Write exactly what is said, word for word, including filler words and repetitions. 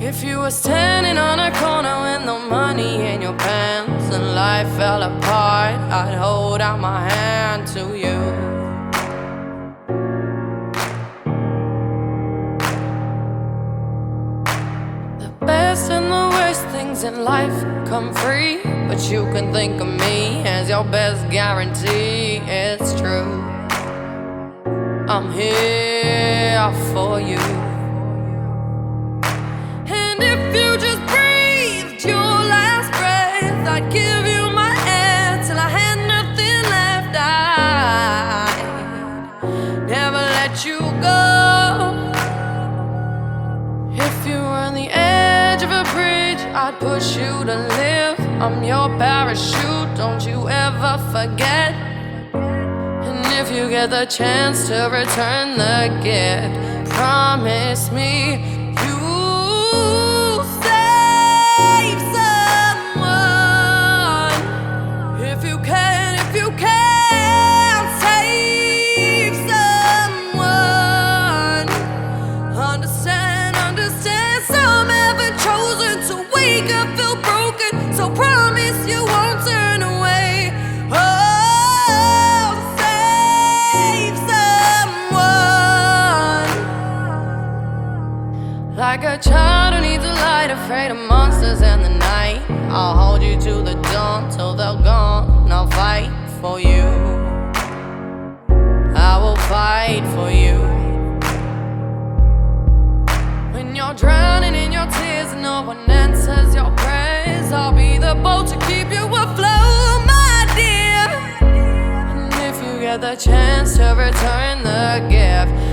If you were standing on a corner with no money in your pants and life fell apart, I'd hold out my hand to you. The best and the worst things in life come free, but you can think of me as your best guarantee. It's true, I'm here for you. If you just breathed your last breath, I'd give you my hand till I had nothing left. I'd never let you go. If you were on the edge of a bridge, I'd push you to live. I'm your parachute, don't you ever forget. And if you get the chance to return the gift, promise me like a child who needs a light, afraid of monsters in the night. I'll hold you to the dawn till they're gone. I'll fight for you, I will fight for you. When you're drowning in your tears and no one answers your prayers, I'll be the boat to keep you afloat, my dear. And if you get the chance to return the gift,